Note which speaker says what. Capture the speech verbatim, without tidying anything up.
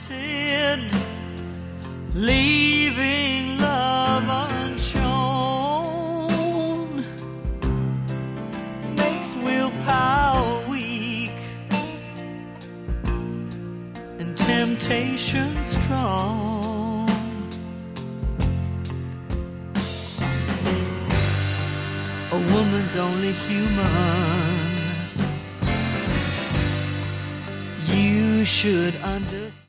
Speaker 1: wanted, leaving love unshown, makes willpower weak and temptation strong. A woman's only human. You should understand.